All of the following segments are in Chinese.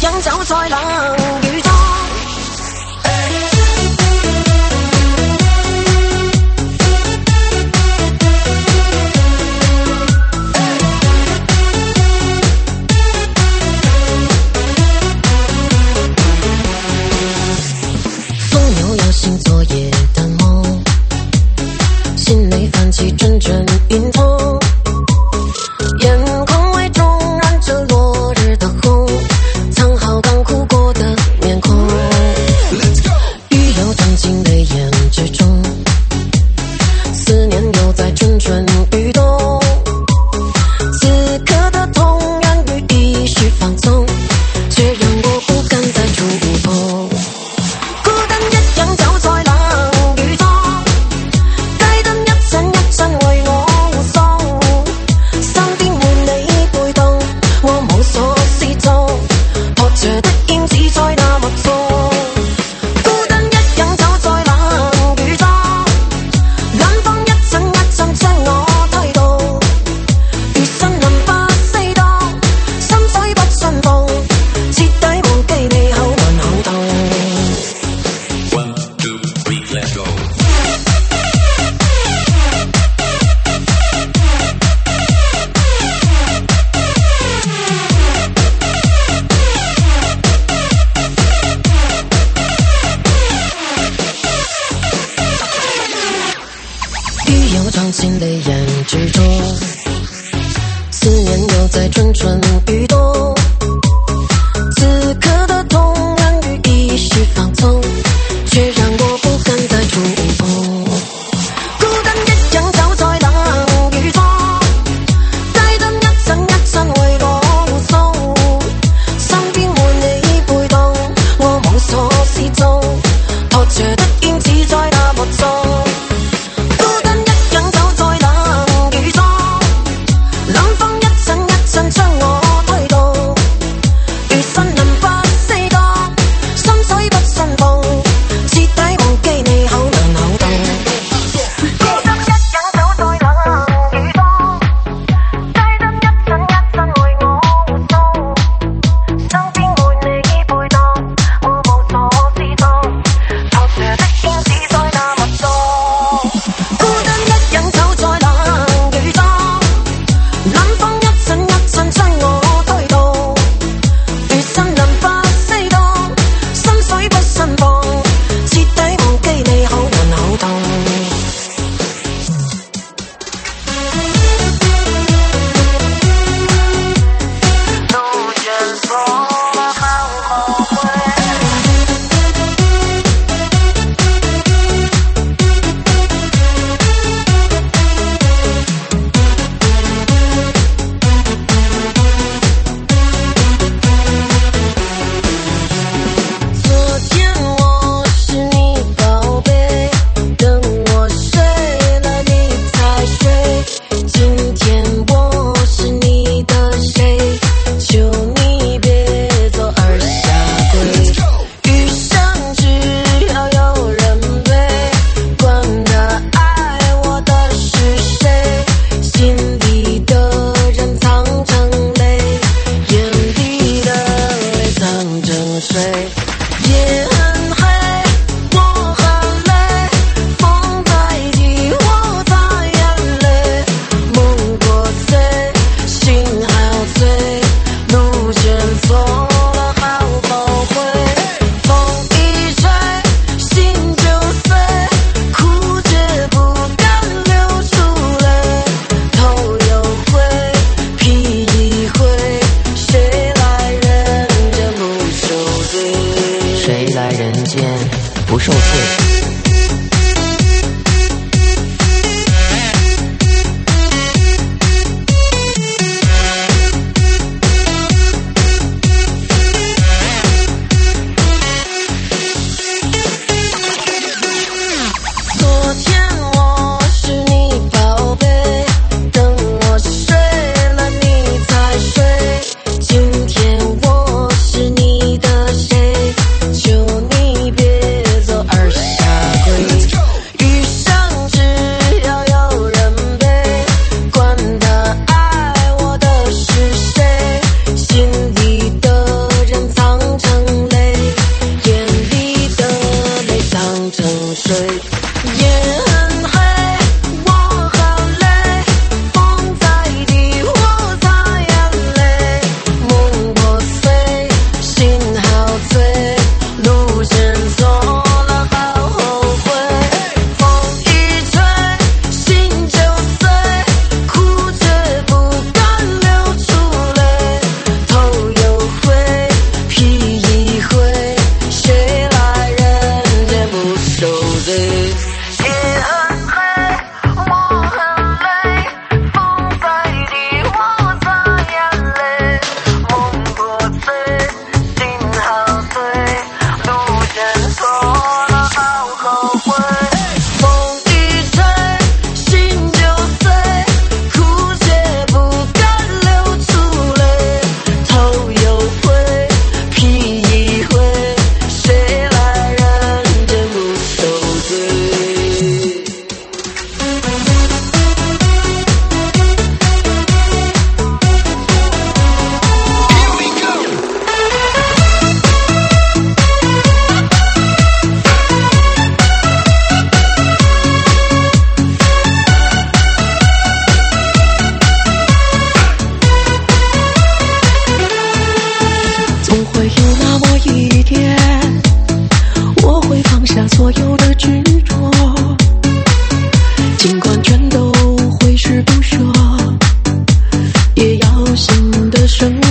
样走在冷雨中。疯牛摇醒昨夜的梦，心里泛起阵阵云痛，眼眶微中染着落日的红，藏好刚哭过的面孔，雨又涨进泪眼之中，思念又在蠢蠢欲动，此刻的痛源于一时放纵，却让我不敢再触碰。孤單一樣走在冷雨中，街燈一盞一盞為我護送，身邊換你背動，我無所適從，拖着的影子在那默誦。孤單一樣走在冷雨中，冷風一陣一陣將我推動，如森林不適當，心水不順風，徹底忘記你口還好痛。 One, two, three, let's go. 雨又撞进泪眼之中，思念又在蠢蠢欲动，此刻的痛源于一时放纵，却让我不敢再触碰。孤單一樣走在冷雨中，街燈一陣一陣為我護送，身邊換你背動，我無所適從，拖着的影子在那默誦。孤單一樣走在冷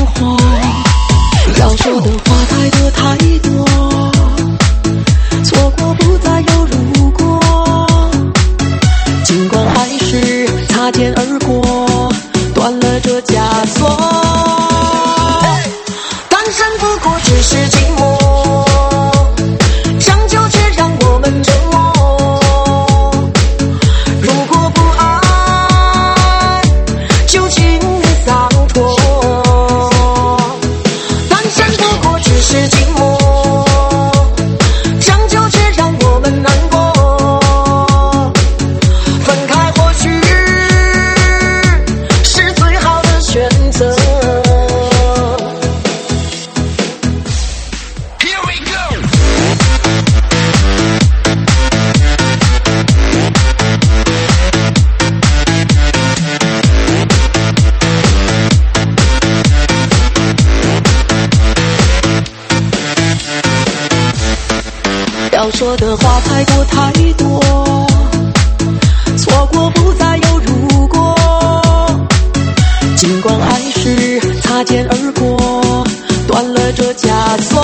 话，要说的话太多太多，错过不再有如果，尽管还是擦肩而过，断了这枷锁。单身不过只是寂寞，将就却让我们折磨。如果不爱，就请你洒脱。单身不过只是寂寞，将就却让我们难过。分开或许是最好的选择。要说的话太多太多，错过不再有如果，尽管还是擦肩而过，断了这枷锁。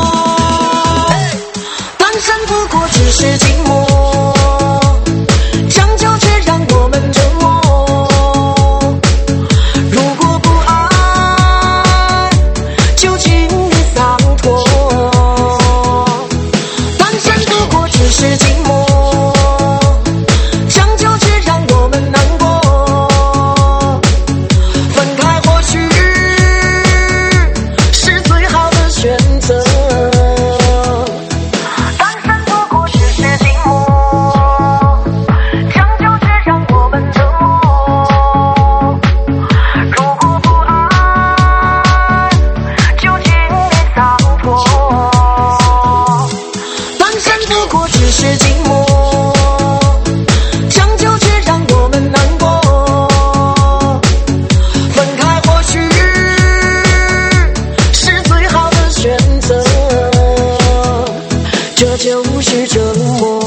单身不过只是寂寞，将就却让我们折磨。如果不爱，就请你洒脱。只是寂寞，将就却让我们难过。分开或许是最好的选择。单身不过只是寂寞，将就却让我们折磨。如果不爱，就请你洒脱。单身不过只是寂寞，将就却让我们难过。分开或许是最好的选择，这就是折磨。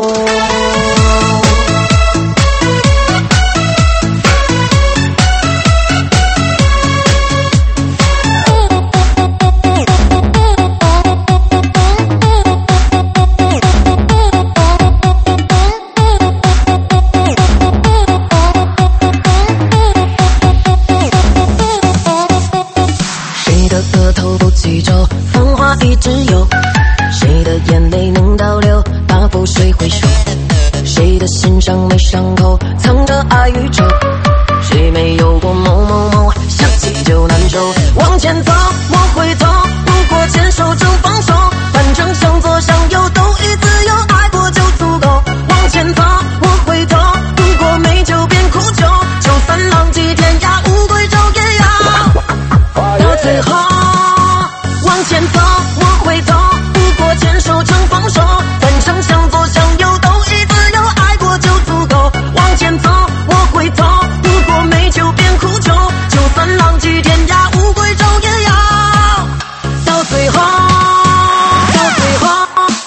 额头不记皱，繁华一直有，谁的眼泪能倒流，把覆水回收，谁的心上没伤口，藏着爱与愁，谁没有过某某某，想起就难受。往前走，莫回头，不过牵手就放手，反正向左向右都已自由，爱过就足够。往前走，莫回头，不过美酒变苦酒，就算浪迹天涯，乌龟粥也要到最后。往前走，莫回头，不过牵手成放手，反正向左向右都已自由，爱过就足够。往前走，莫回头，不过美酒变苦酒，就算浪迹天涯，乌龟粥也要到最后，到最后。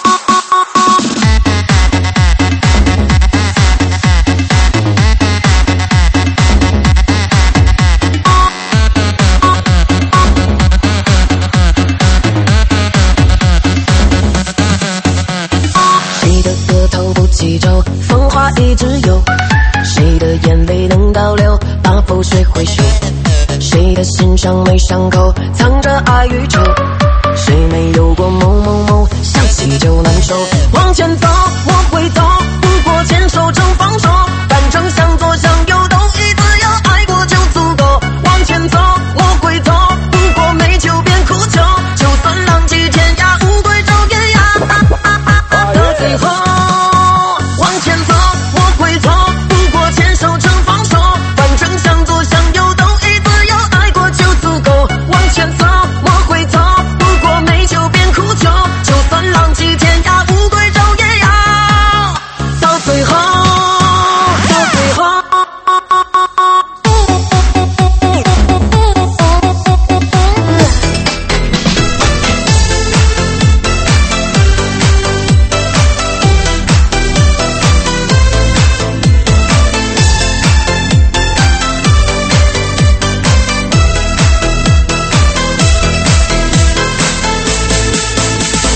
繁华一直有，谁的眼泪能倒流，把覆水回收，谁的心上没伤口，藏着爱与愁，谁没有过某某某，想起就难受。往前走，莫回头，不过牵手成放手，反正向左向右都已自由，爱过就足够。往前走，莫回头，不过美酒变苦酒，就算浪迹天涯，乌龟粥也要到最后。往前走，莫回头，不过牵手成放手，反正向左向右都已自由，爱过就足够。往前走，莫回头，不过美酒变苦酒，就算浪迹天涯，乌龟粥也要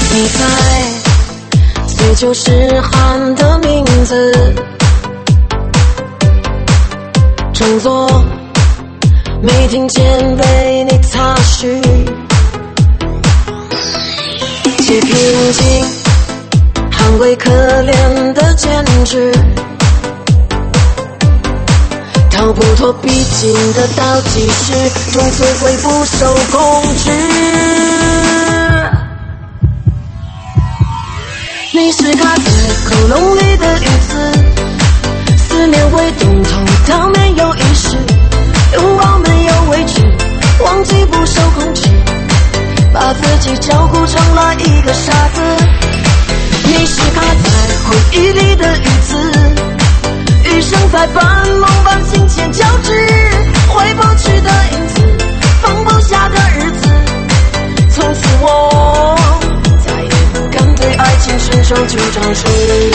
你在醉酒时喊的名字，装作没听见，为你擦拭。借平静捍卫可怜的坚持，逃不脱必经的倒计时，终摧毁不受控制。你是卡在喉咙里的语词，思念会冻痛到没有意识，拥抱没有位置，忘记不受控制，把自己照顾成了一个傻子。你是卡在回忆里的语词，余生在半梦半醒间交织，回不去的影子，放不下的日子，从此我再也不敢对爱情伸手去尝试。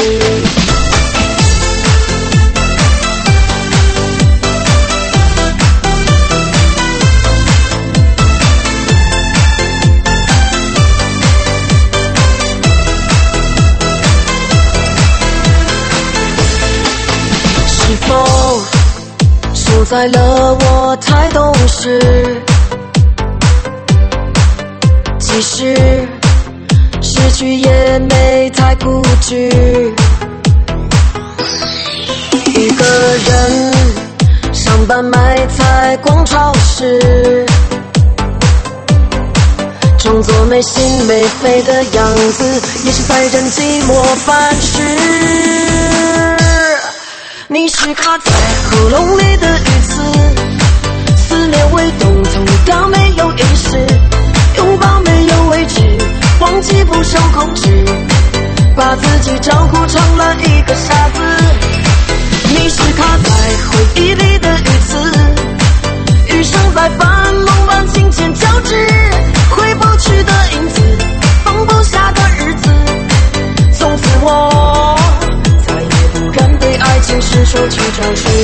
受在了我太懂事，其实失去也没太固执。一个人上班买菜逛超市，装作没心没肺的样子，也是在忍寂寞饭吃。你是卡在喉咙里的语词，思念会冻痛到没有意识，拥抱没有位置，忘记不受控制，把自己照顾成了一个傻子。你是卡在回忆里的语词，余生在半梦半醒间交织，回不去的影子，放不下的日子，从此我再也不敢对爱情伸手去尝试。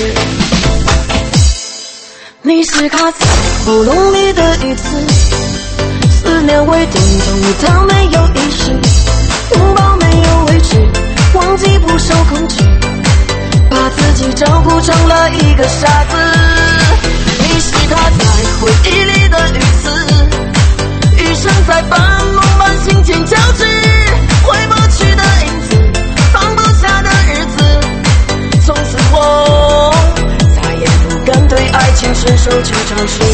你是卡在喉咙里的语词，思念会冻痛到没有意识，拥抱没有位置，忘记不受控制，把自己照顾成了一个傻子。你是卡在回忆里的语词，余生在半梦半醒间交织，回不去的影子，放不下的日子，从此我再也不敢对爱情伸手去尝试。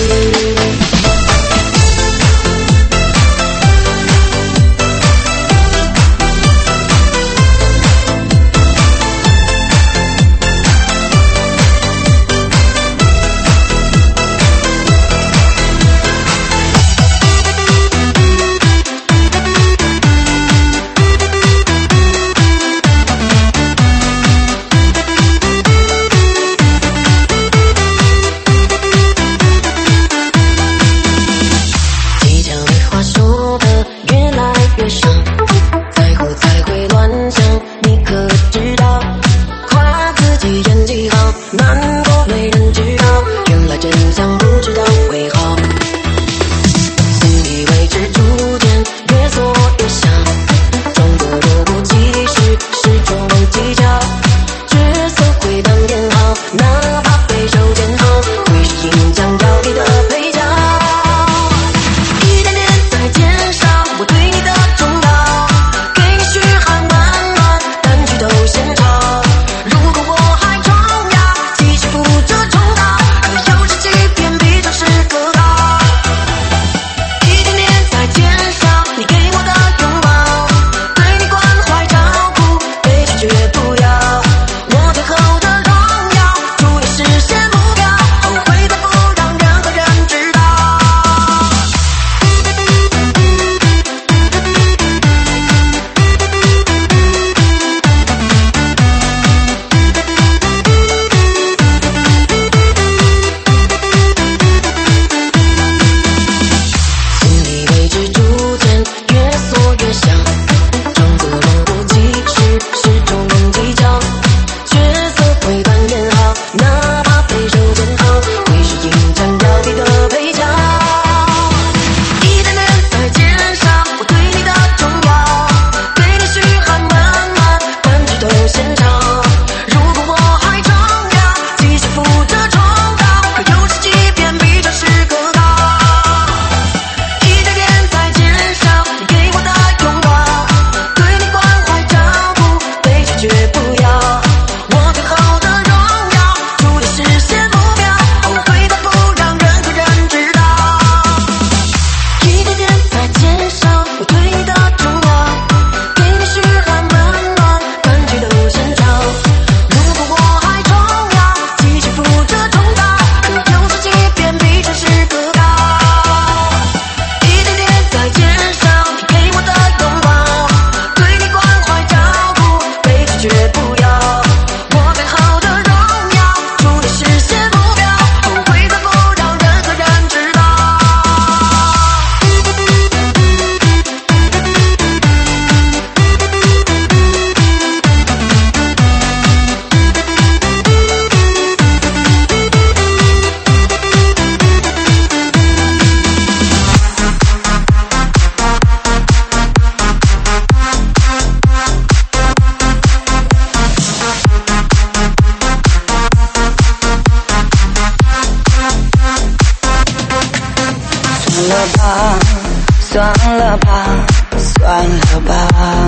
算了吧，算了吧，算了吧，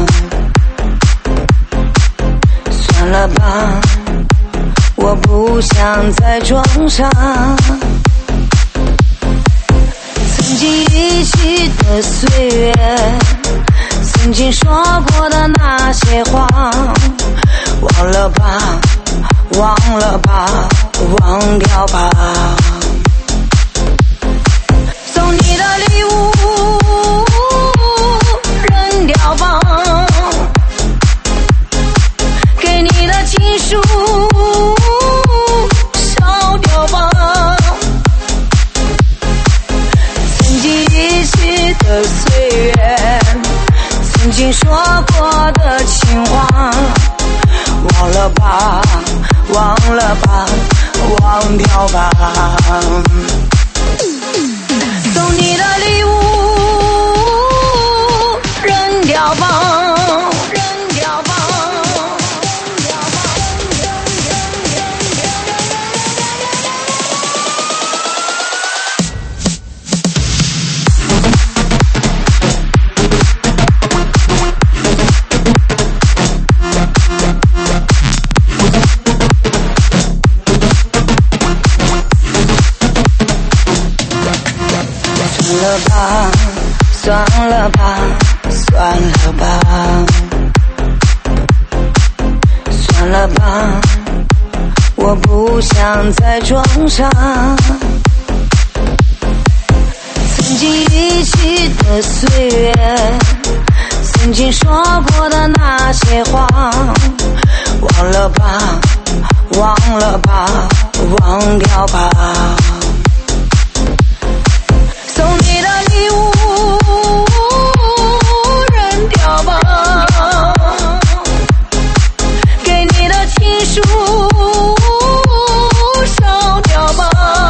算了吧，我不想再装傻。曾经一起的岁月，曾经说过的那些话，忘了吧，忘了吧，忘掉吧。送你的礼物扔掉吧，给你的情书烧掉吧。曾经一起的岁月，曾经说过的情话，忘了吧，忘了吧，忘掉吧。送你的礼物扔掉吧，扔掉吧，扔掉吧。算了吧，算了吧，算了吧，我不想再装傻。曾经一起的岁月，曾经说过的那些话，忘了吧，忘了吧，忘掉吧。送你的礼物扔掉吧，给你的情书烧掉吧。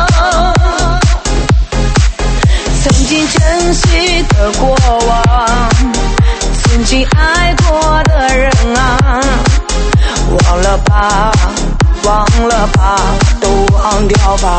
曾经珍惜的过往，曾经爱过的人啊，忘了吧，忘了吧，都忘掉吧。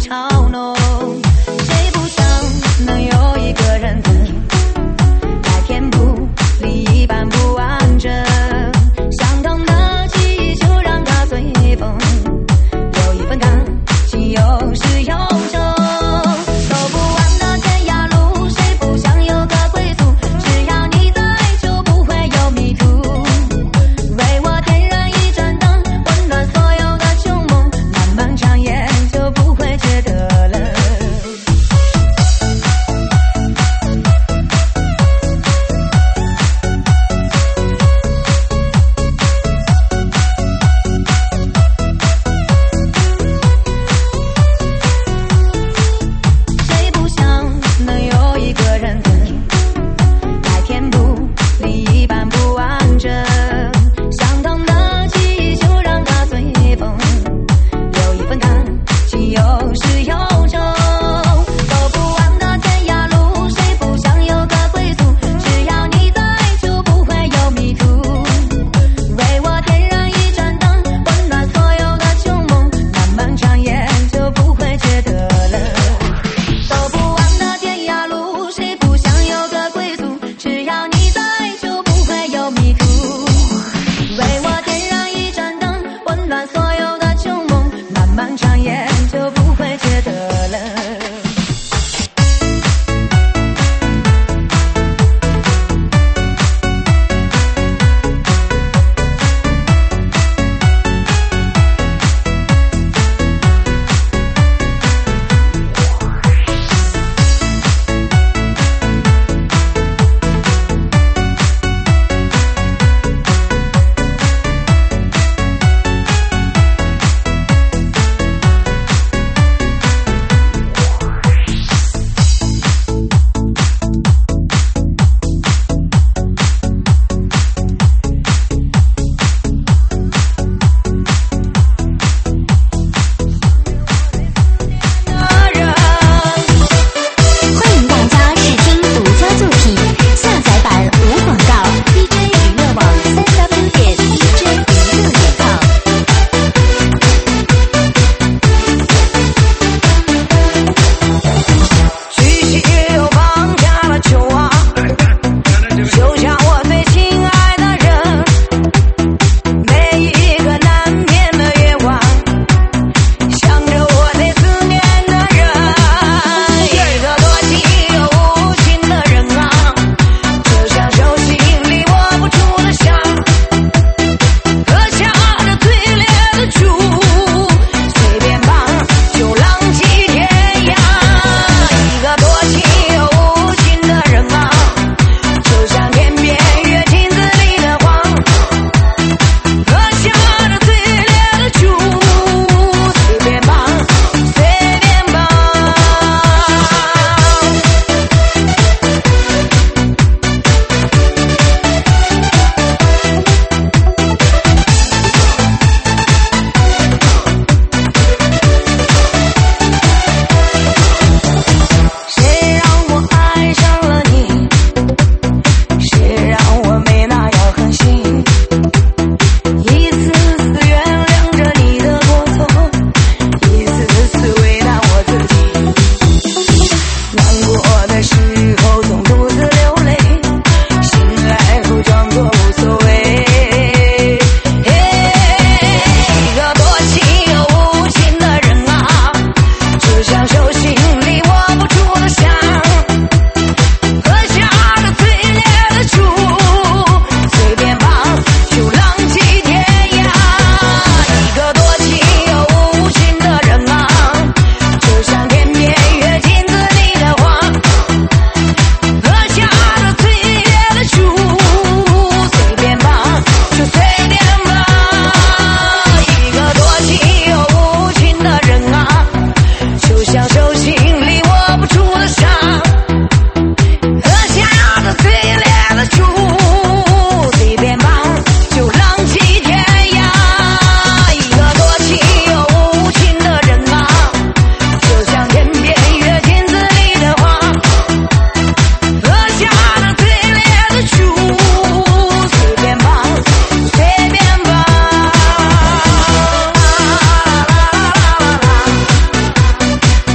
嘲弄。谁不想能有一个人疼，来填补另一半不完整？相同的记忆就让它随风，有一份感情有始有终。走不完的天涯路，谁不想有个归宿？只要你在，就不会有迷途。为我点燃一盏灯，温暖所有的旧梦，漫漫长夜就不会觉得冷。谁不想能有一个人疼，来填补另一半不完整？相同的记忆就让它随风，有一份感情有始有终。走不完的天涯路，谁不想有个归宿？只要你在，就不会有迷途。为我点燃一盏灯，温暖所有的旧梦，漫漫长夜就不会觉得冷。走不完的天涯路，谁不想有个归宿？只要你在，就不会有迷途。为我点燃一盏灯，温暖所有的旧梦，漫漫长夜就不会觉得冷。 欢迎大家试听独家作品，下载版无广告 ，DJ 娱乐网3w.dj娱乐.com。 举起又放下了球啊，就像我最亲爱的人。每一个难眠的夜晚，想着我最思念的人。一个多情又无情的人啊，就像手心里握不住的香，喝下了最烈的酒，随便放就浪迹天涯。一个多情又无情的人啊，就像天边月镜子里的花，喝下了最烈的酒，随便放随便放。谁让我爱上了你？谁让我没那样狠心？一次次原谅着你的过错，一次次为难我自己。难过的时候总独自流泪，醒来后装作无所谓。一个多情又无情的人啊，就像手心里握不住的香，喝下了最烈的酒，随便放就浪迹天涯。一个多情又无情的人啊，就像天边月镜子里的花，喝下了最烈的酒，随便放就随便放。一个多情又无情的人啊，就像手心里握不住的伤，喝下了最烈的酒，随便放就浪迹天涯。一个多情又无情的人啊，就像天边月镜子里的花，喝下了最烈的酒，随便放随便放。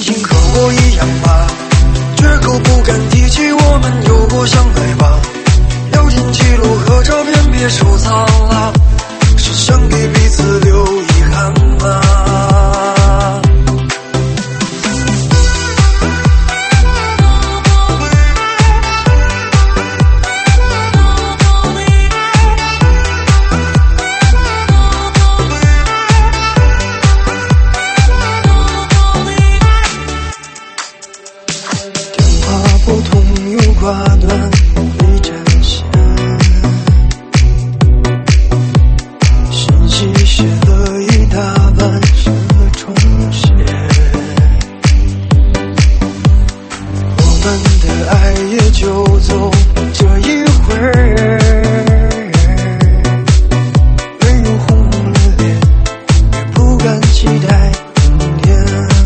情和我一样吧，绝口不敢提起我们有过相爱吧，聊天记录和照片别收藏了，是想给彼此留遗憾吗？挂断一针线，信息写了一大半是重写，我们的爱也就走这一回，没有红了脸，也不敢期待明天，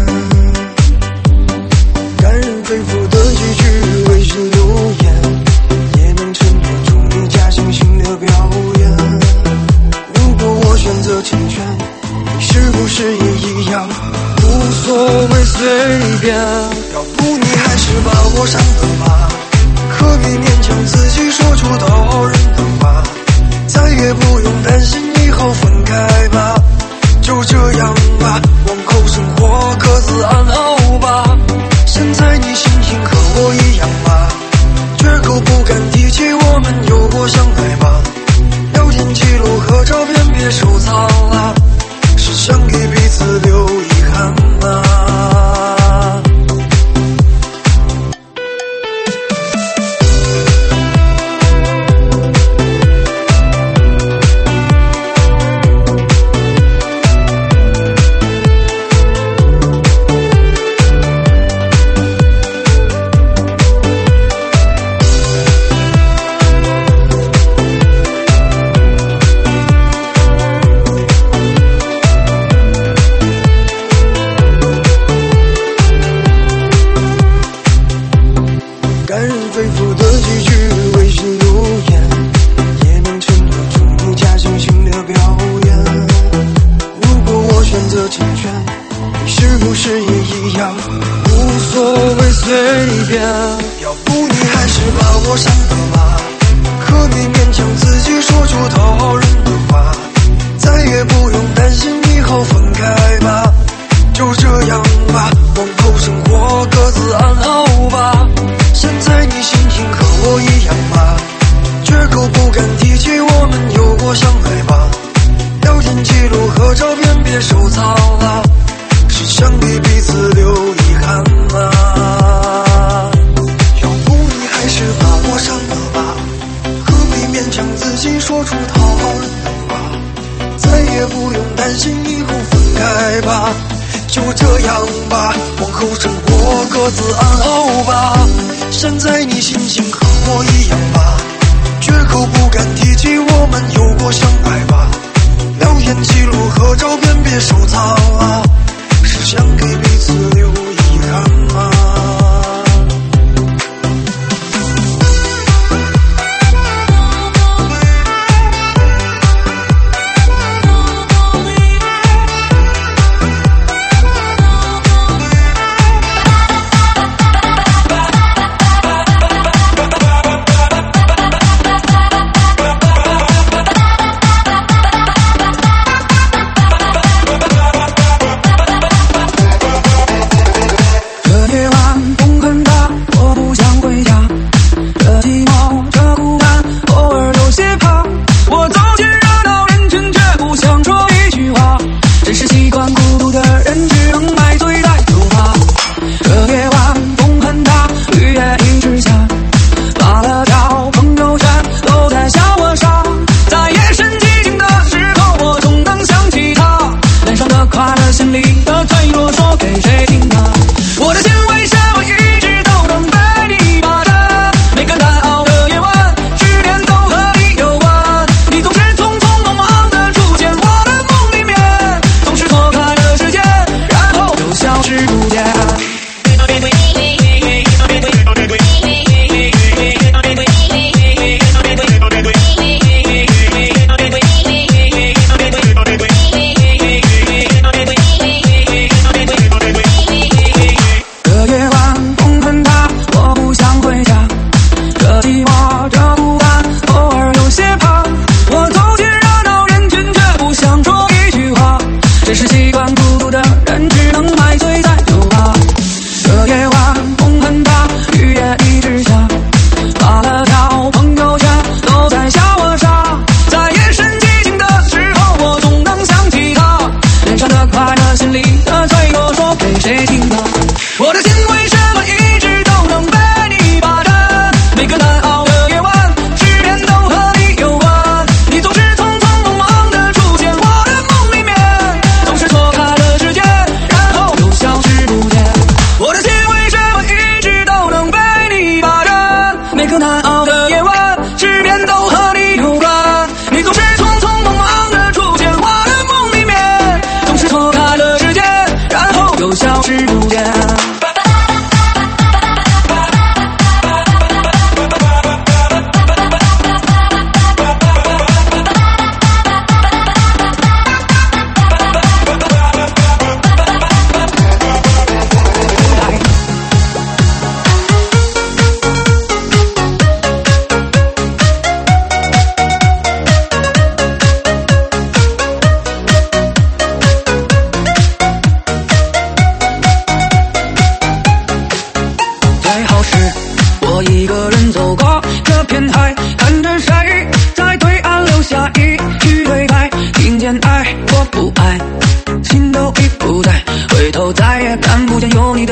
感人肺腑的几句为是留言，也能衬托出你假惺惺的表演。如果我选择成全，你是不是也一样无所谓随便？要不你还是把我删了吧，何必勉强自己说出讨好人的话，再也不用担心以后分开吧，就这样吧，往后生活各自安好吧。现在你心情和我一样吧，绝口不敢提起我们有过相爱吧，聊天记录和照片别收藏了，是想给彼此留遗憾吗？感人肺腑的几句为是留言，也能衬托出你假惺惺的表演。如果我选择成全，你是不是也一样无所谓随便？要不你还是把我删了吧，何必勉强自己说出讨好人的话，再也不用担心以后分开吧，就这样吧，往后生活各自安好吧。现在你心情和我一样吧，绝口不敢提起我们有过相爱吧，聊天记录和照片别收藏了，是想给彼此留遗憾吗？要不你还是把我删了吧，何必勉强自己说出讨好人的话，再也不用担心以后分开吧，就这样吧，往后生活各自安好吧。现在你心情和我一样吧，绝口不敢提起我们有过相爱吧，聊天记录和照片别收藏啊，是想给彼此留遗憾吗？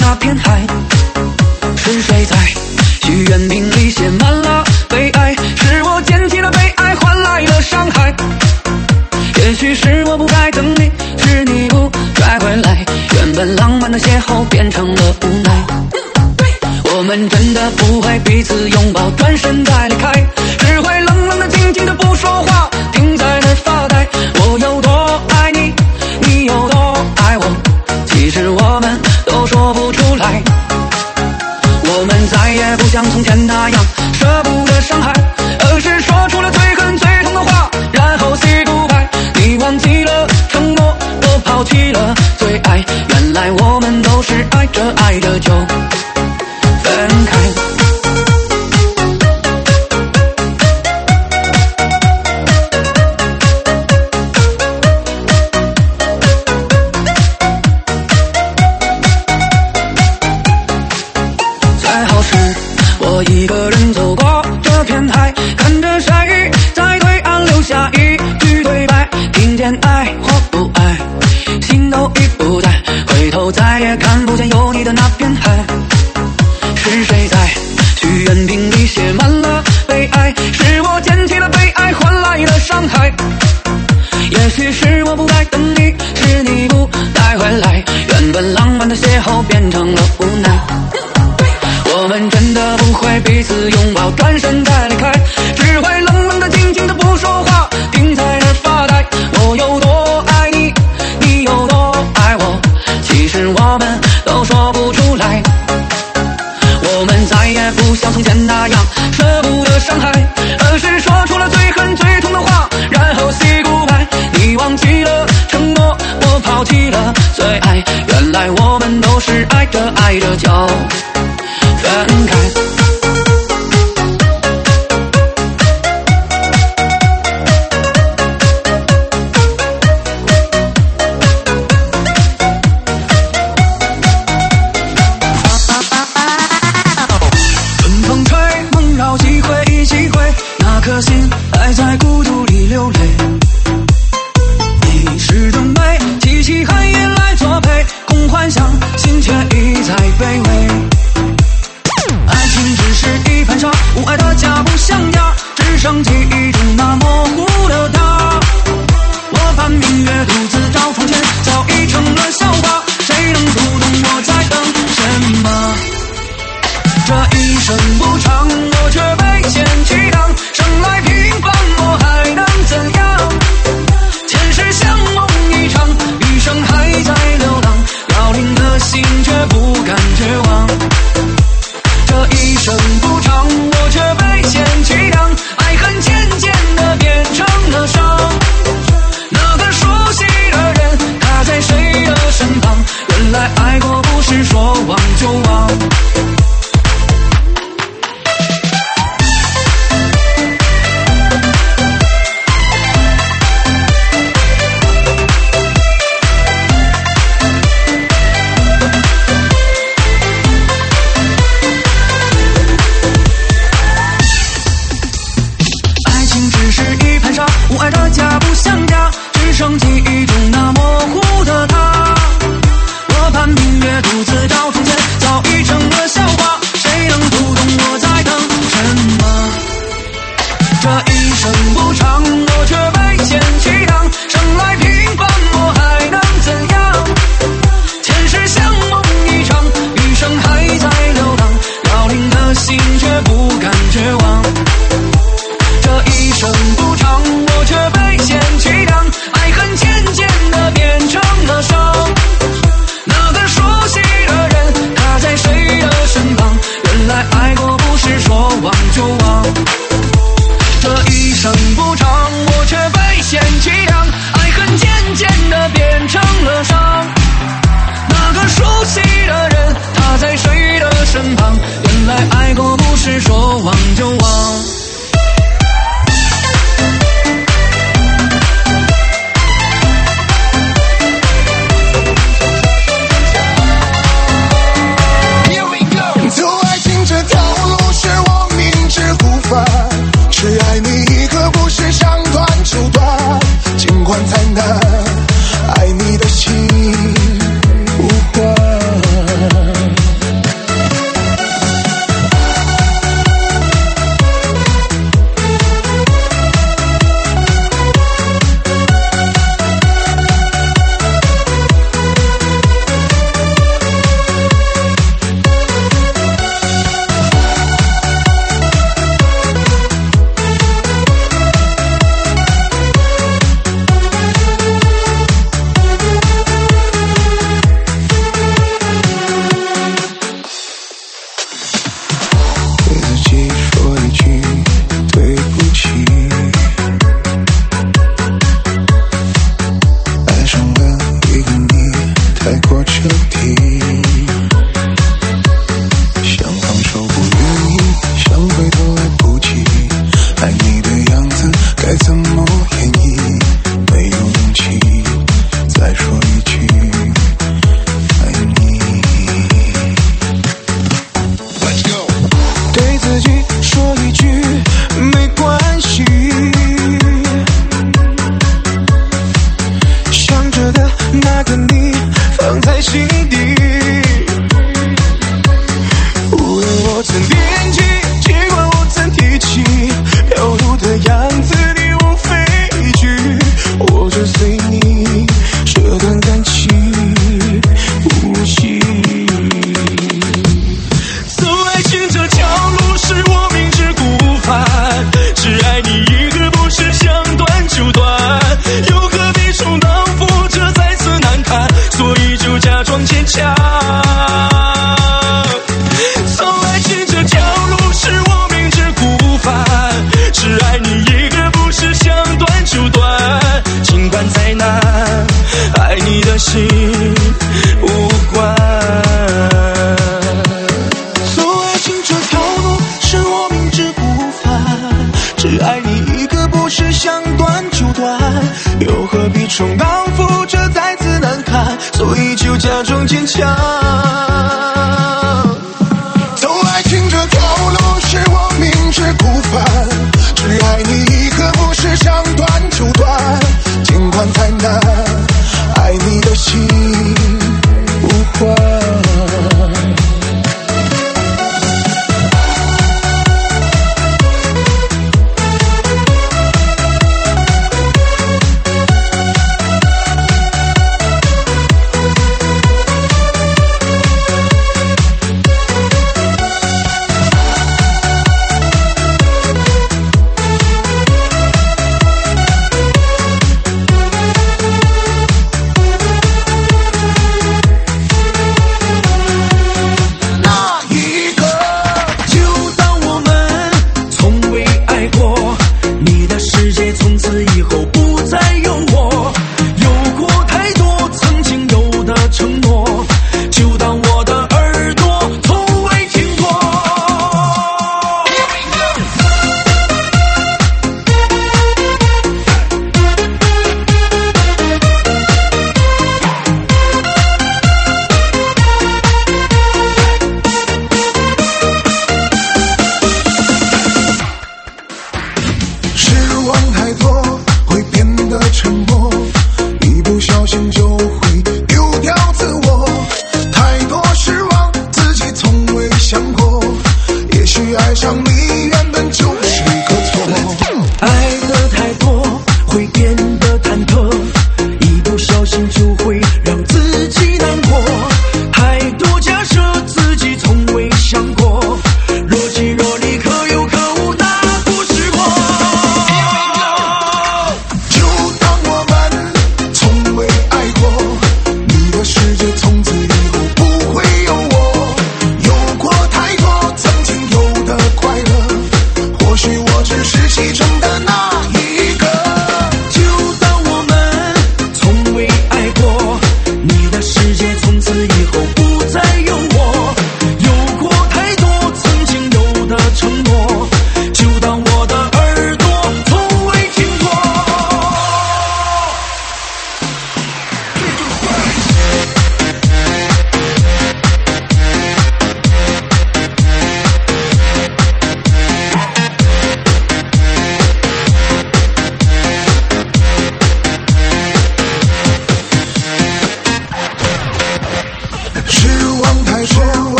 那片海？是谁在许愿瓶里写满了悲哀？是我捡起了悲哀，换来了伤害。也许是我不该等你，是你不该回来，原本浪漫的邂逅变成了无奈。我们真的不会彼此拥抱，转身再离开，只会冷冷的静静的不说话，停在那发呆。我有多爱你，你有多爱我，其实我们都说不出来。我们再也不像从前那样舍不得伤害，而是说出了最恨最痛的话，然后 say goodbye。 你忘记了承诺，我抛弃了最爱，原来我们都是爱着爱着就分开。再好时我一个人走过这片海，看着谁在对岸留下一句对白，听见爱或不爱，心都已不在，回头再也看不见有你的那片海。是谁在许愿瓶里写满了悲哀？是我捡起了悲哀，换来了伤害。也许是我不该等你，是你不带回来，原本浪漫的邂逅变成了无奈。我们真的不会彼此拥抱，转身再离开，只会冷冷的静静的不说话，停在那发呆。我有多爱你，你有多爱我，其实我们都说不出来。我们再也不像从前那样舍不得伤害，而是说出了最恨最痛的话，然后 say goodbye。 你忘记了承诺，我抛弃了最爱，原来我们都是爱着爱着就分开。春风吹，梦绕几回忆几回，那颗心还在孤独里流泪。你是的美，凄凄寒夜来作陪，空幻想，心却已在卑微。爱情只是一盘沙，无爱的家不像家，只剩记忆中那模糊的他。我盼明月独自照窗前，早已成了笑话，谁能读懂我在等什么？这一生不长，我却被嫌弃当，生来平凡我还能怎样？前世像梦一场，余生还在流浪，凋零的心却不敢绝望。这一生不长，我却被嫌弃当，爱恨渐渐地变成了伤。那个熟悉的人，他在谁的身旁？原来爱过不是说忘就忘。无爱的家不像家，只剩记忆中那模糊的他。我盼明月独自照窗前，早已成假装坚强。走爱情这条路是我明知故犯，只爱你一刻，不是想断就断，尽管再难，爱你的心不换。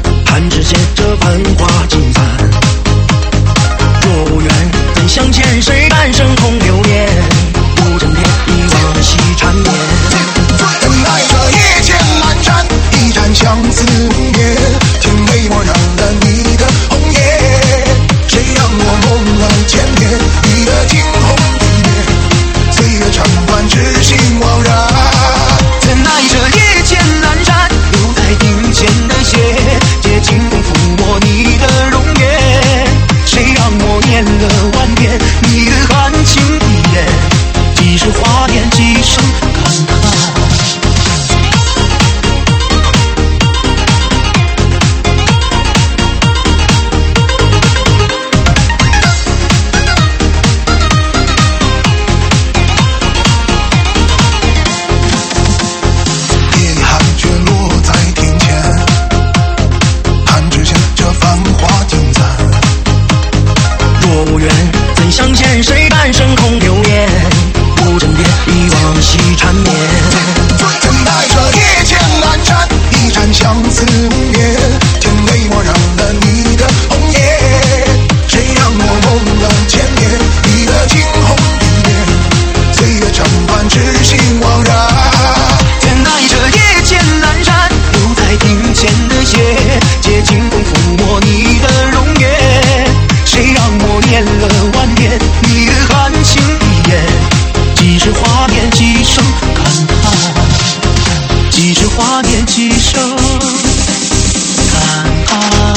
繁花尽繁，若无缘，怎相见？ 相思夜，天为我染了你的红叶，谁让我梦了千年，你的惊鸿一瞥，岁月长短，痴心枉然。 怎奈这夜渐阑珊，留在庭前的血，借清风抚摸你的容颜，谁让我念了万遍你的含情一眼，几时花间几声感叹。相见谁半生空流言，不枕别忆往昔缠绵。 怎奈这夜渐阑珊，一盏相思夜，天为我染了你的红叶，谁让我梦了千年，你的惊鸿一瞥，岁月长短，痴心枉然。 怎奈这夜渐阑珊，留在庭前的血，借清风抚摸你的容颜，谁让我念了万遍你的含情一眼，几时花间几声感叹，几时花间几声感叹。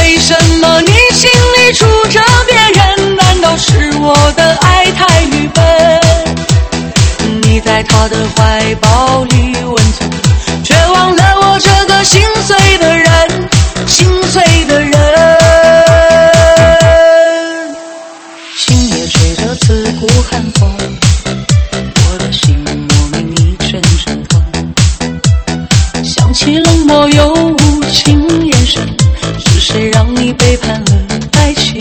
为什么你心里住着别人？难道是我的爱太愚笨？你在他的怀抱里温存，却忘了我这个心碎的人，心碎的人。心也吹着刺骨寒风，我的心莫名一阵阵痛，想起冷漠又无情眼神，是谁让你背叛了爱情？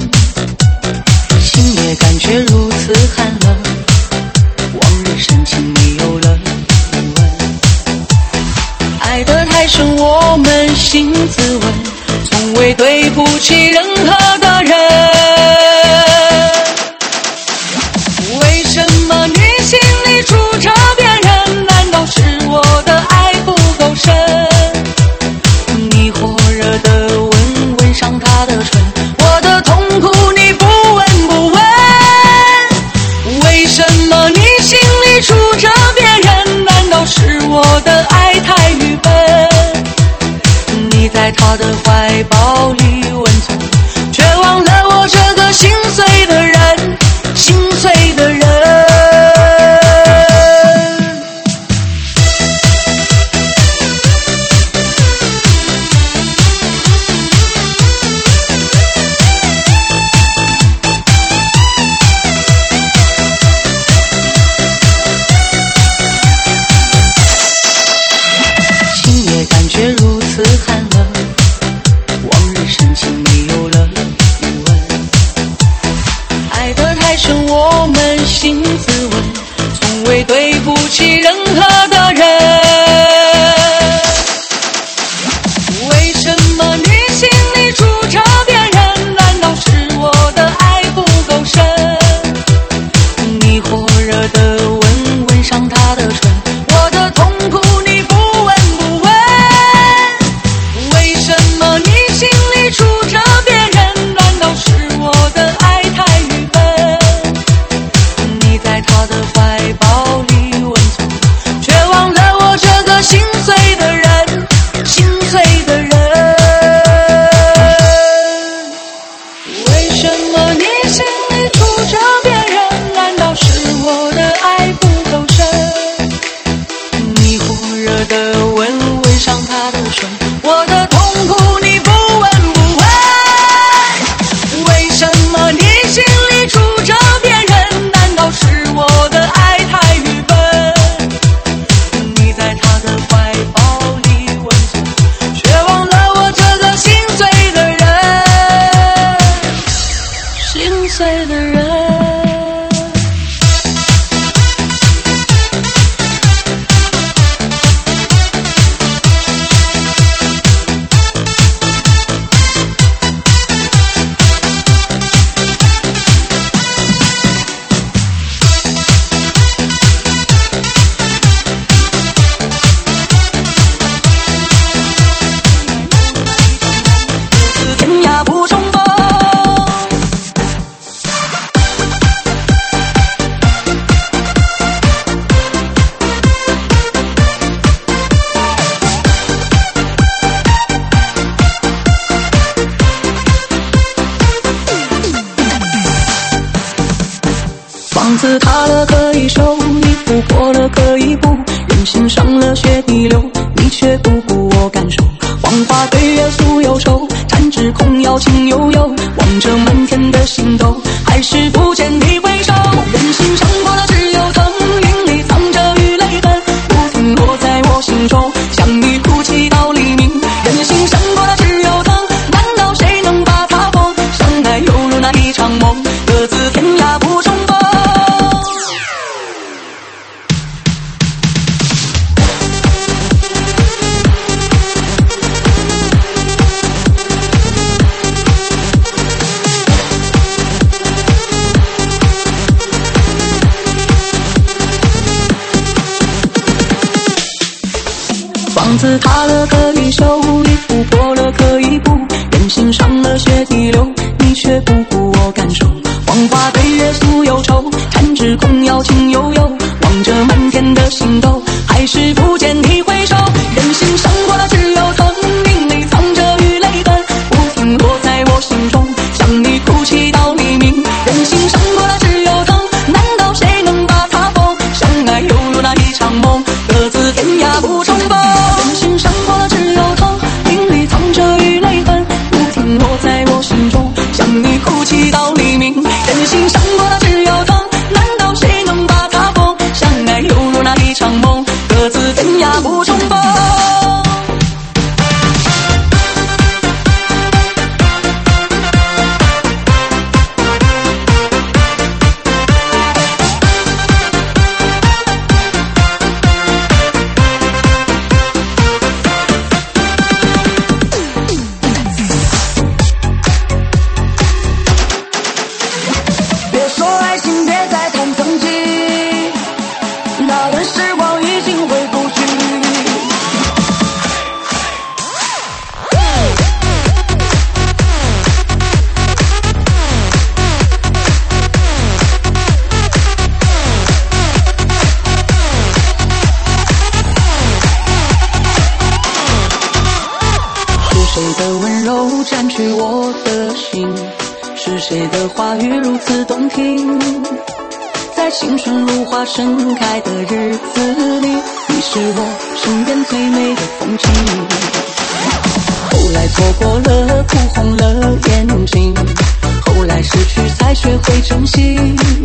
心也感觉如此寒冷，往日深情没有了余温。爱得太深，我扪心自问，从未对不起任何的人。为什么你心里住着别人？难道是我的爱不够深？你火热的吻吻上他的唇，我的痛苦你不闻不问。为什么你心里住着别人？难道是我的爱太愚笨？你在他的怀抱里温存，却忘了我这个心碎的人，心碎的人。感觉如此寒冷，往日深情没有了余温。爱得太深，我扪心自问，从未对不起任何的人。为什么你心里住着别人？难道是我的爱不够深？你火热的吻吻上他的唇，我的痛苦你不闻不问。为什么你心里住着别人？难道是我的爱太愚笨？你在他的怀抱里温存，却忘了我这个心碎的人，心碎的人。为什么你心里住着别人？难道是我的爱不够深？你火热的吻吻上他的唇，我的痛苦你不闻不问。为什么你心里住着别人？难道是我的爱太愚笨？你在他的怀抱里温存，却忘了我这个心碎的人，心碎的人。天涯不重逢，房子塌了可以修，衣服破了可以补，人心上了血滴流，你却不顾我感受。黄花对月素有愁，弹指空摇情悠悠，望着满天的星斗，还是不见你回首。人心上过的只有疼，云里藏着雨泪痕，不停落在我心中，像你哭泣到黎明。人心上过的只有疼，难道谁能把它缝？相爱犹如那一场梦，各自天涯不重逢。房子塌了可以修，衣服破了可以补，人心上了血滴流，你却不顾我感受。黄花对月素有愁，弹指空摇情悠悠，望着满天的星斗，还是不见你回首。人心上过的只有疼，云里藏着雨泪痕，不停落温柔占据我的心，是谁的话语如此动听？在青春如花盛开的日子里，你是我身边最美的风景。后来错过了，哭红了眼睛，后来失去才学会珍惜。